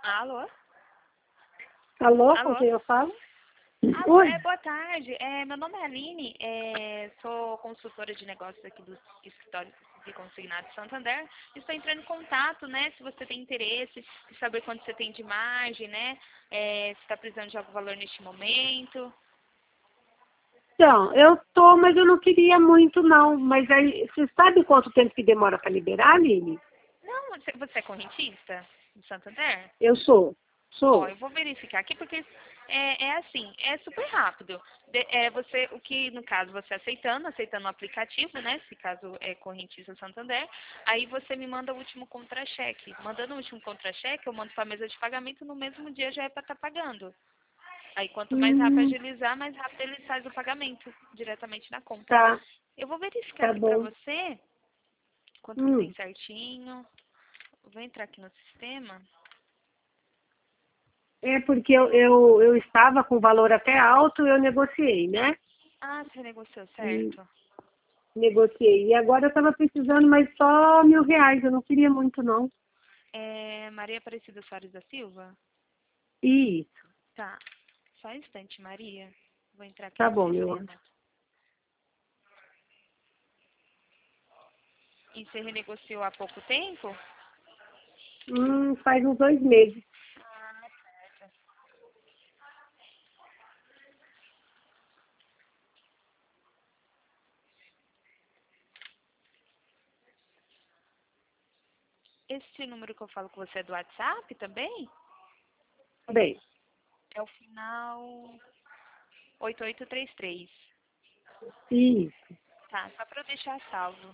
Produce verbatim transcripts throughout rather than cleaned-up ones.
Alô? Alô, com Alô? quem eu falo? Alô, Oi. é, boa tarde. É, meu nome é Aline, é, sou consultora de negócios aqui do escritório de consignado de Santander. Estou entrando em contato, né, se você tem interesse em saber quanto você tem de margem, né, é, se está precisando de algum valor neste momento. Então, eu tô, mas eu não queria muito não. Mas aí, você sabe quanto tempo que demora para liberar, Aline? Não, você, você é correntista de Santander? Eu sou. Ó, Sou. eu vou verificar aqui porque é, é assim, é super rápido. De- é você, o que no caso você aceitando, aceitando o aplicativo, né? Se caso é correntista Santander, aí você me manda o último contra-cheque. Mandando o último contra-cheque, eu mando para a mesa de pagamento no mesmo dia já é para estar pagando. Aí quanto mais rápido Hum, agilizar, mais rápido ele faz o pagamento diretamente na conta. tá, Eu vou verificar tá aqui para bom. você quanto que tem Hum, certinho. Vou entrar aqui no sistema. é porque eu, eu, eu estava com valor até alto e eu negociei, né? Ah, você negociou E certo? negociei. E agora eu estava precisando, mas só mil reais. Eu não queria muito, não. É Maria Aparecida Soares da Silva? Isso. Tá. Só um instante, Maria. Vou entrar aqui Tá no bom, meu anjo. sistema. E você renegociou há pouco tempo? Hum, faz uns dois meses. Esse número que eu falo com você é do WhatsApp também? Bem, É o final oito oito três três. isso. Tá, só pra eu deixar salvo.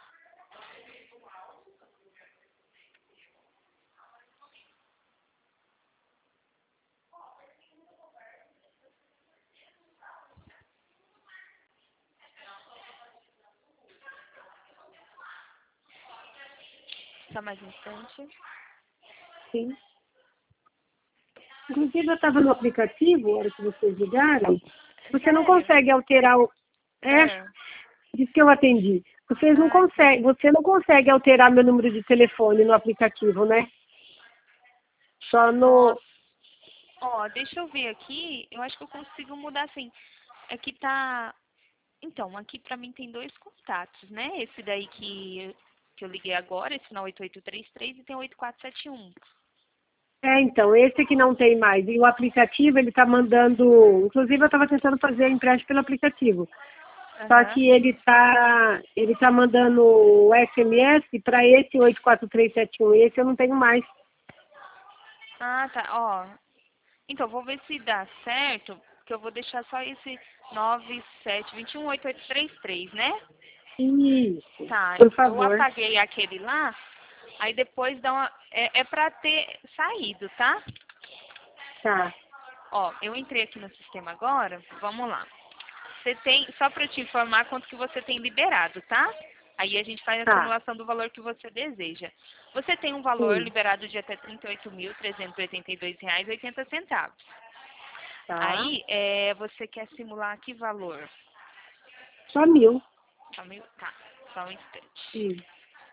Só mais um instante. Sim. Inclusive, eu estava no aplicativo, a hora que vocês ligaram, você não Sério? consegue alterar o... É, Ah, disse que eu atendi. Vocês não ah, tá. conseguem, você não consegue alterar meu número de telefone no aplicativo, né? Só no... Nossa. Ó, deixa eu ver aqui. Eu acho que eu consigo mudar assim. Aqui tá. Então, aqui pra mim tem dois contatos, né? Esse daí que, que eu liguei agora, esse final oito oito três três e tem oito quatro sete um. É, então, esse que não tem mais. E o aplicativo, ele está mandando... Inclusive, eu estava tentando fazer empréstimo pelo aplicativo. Só Aham. que ele está ele tá mandando o S M S para esse oito quatro três sete um. Esse eu não tenho mais. Ah, tá. Ó. Então, vou ver se dá certo, porque eu vou deixar só esse nove sete dois um oito oito três três, né? Isso, Tá. por Eu favor. apaguei aquele lá, aí depois dá uma. É, é pra ter saído, tá? Tá, Ó, eu entrei aqui no sistema agora, vamos lá. Você tem, só para te informar quanto que você tem liberado, tá? Aí a gente faz a tá. simulação do valor que você deseja. Você tem um valor Sim, liberado de até trinta e oito mil trezentos e oitenta e dois reais e oitenta centavos. tá. Aí, é, você quer simular que valor? Só mil. Só meio, tá, só um instante. Sim.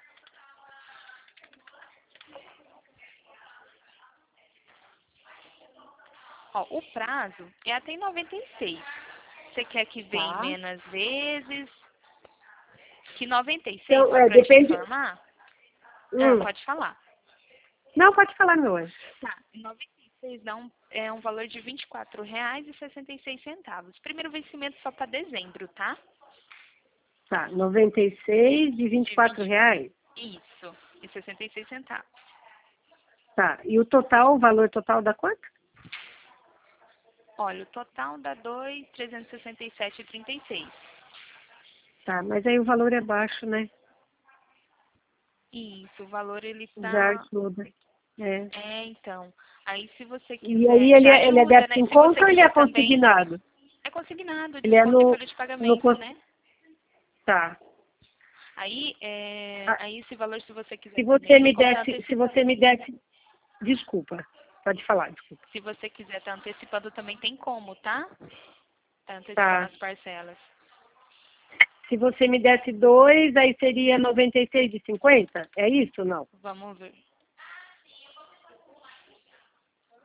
Ó, o prazo é até em noventa e seis. Você quer que venha em Tá. menos vezes? Que noventa e seis, Então, só é, para te depende. informar? Ah, Hum. pode falar. Não, pode falar, meu anjo. Tá, noventa e seis dá um, é um valor de vinte e quatro reais e sessenta e seis centavos. Primeiro vencimento só para dezembro, tá? Tá, noventa e seis de vinte e De quatro vinte reais. isso, e sessenta e seis centavos. Tá, e o total, o valor total da quanto? Olha, o total dá dois mil trezentos e sessenta e sete e trinta e seis. Tá, mas aí o valor é baixo, né? Isso, o valor ele Já tá. ajuda. É. É, então. Aí se você E aí quiser, ele já é, ele é ajuda, débito né? em Se você conta ou ele é quiser também. consignado? É consignado, Ele é desconto em no, folha de no pagamento, cons- né? tá. Aí, é, Ah, aí esse valor, se você se quiser você também, me ou tá desse, se antecipando. você me desse, desculpa, pode falar, desculpa. Se você quiser estar antecipando também tem como, tá? Tá antecipando Tá. as parcelas. Se você me desse dois, aí seria noventa e seis de cinquenta? É isso ou não? Vamos ver.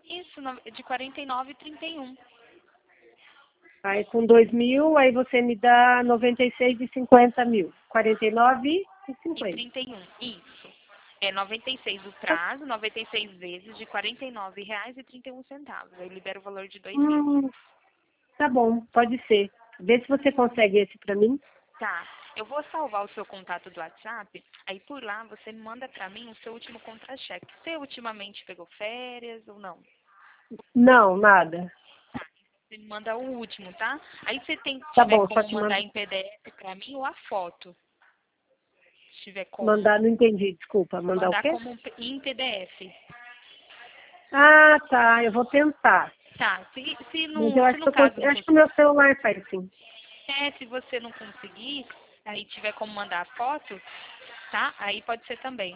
Isso, no- de quarenta e nove e trinta e um. Aí com dois mil, aí você me dá noventa e seis de cinquenta mil. quarenta e nove e E cinquenta. trinta e um, isso. É noventa e seis o prazo, noventa e seis vezes de quarenta e nove reais e trinta e um centavos. Eu libero o valor de dois mil. Hum, tá bom, pode ser. Vê se você consegue esse pra mim. Tá. Eu vou salvar o seu contato do WhatsApp, aí por lá você manda pra mim o seu último contra-cheque. Você ultimamente pegou férias ou não? Não, nada. Você me manda o último, tá? Aí você tem, Tá tiver bom, só como te mandar mando. em P D F pra mim ou a foto. Se tiver como. Mandar, não entendi, desculpa. Mandar o Mandar quê? como um P- em P D F. Ah, tá, eu vou tentar. Tá. Se, se, Mas no, eu se acho que no eu caso consigo, não acho que o meu celular faz sim. É, se você não conseguir, aí tiver como mandar a foto, tá? Aí pode ser também,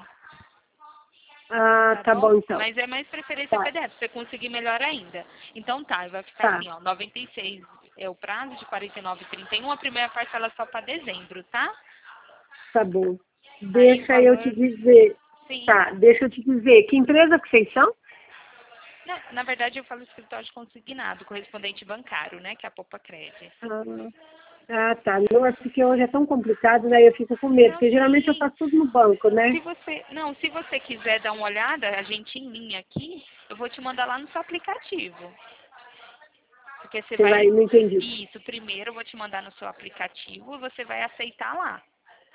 Ah, tá tá bom? bom então. Mas é mais preferência Tá, P D F, se você conseguir melhor ainda. Então tá, vai ficar tá, assim, ó, noventa e seis é o prazo de quarenta e nove e trinta e um, a primeira parcela só para dezembro, tá? tá bom. Aí o Deixa eu te valor, dizer. sim. Tá, deixa eu te dizer. Que empresa que vocês são? Não, na verdade eu falo escritório de consignado, correspondente bancário, né, que é a Poupa Cred. Ah, ah, tá. Não, é porque hoje é tão complicado, né? Eu fico com medo, Não, porque geralmente eu sim. faço tudo no banco, Se né? você, não, se você quiser dar uma olhada, a gente em linha aqui, eu vou te mandar lá no seu aplicativo. Porque você Você vai. vai, não entendi. Isso, primeiro eu vou te mandar no seu aplicativo e você vai aceitar lá.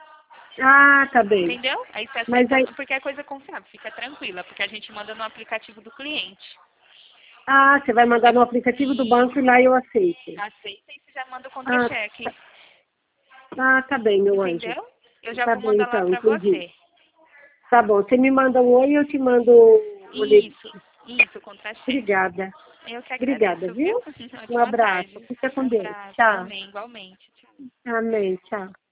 Ah, tá bem. Entendeu? Aí você Mas aceita, aí. porque é coisa confiável, fica tranquila, porque a gente manda no aplicativo do cliente. Ah, você vai mandar Eu, no aplicativo do banco e isso, lá eu aceito. aceita e você já manda o Ah, contra-cheque. tá, ah, tá bem, meu anjo. Entendeu? Eu já Tá vou bem, mandar lá então, pra entendi. você. Tá bom, você me manda um oi e eu te mando o boletim. Isso, isso, contra-cheque. Obrigada. Eu que Obrigada, agradeço, viu? viu? Um Ótima abraço. tarde. Fica com Deus. Abraço Tchau. também, igualmente. Tchau. Amém. Tchau.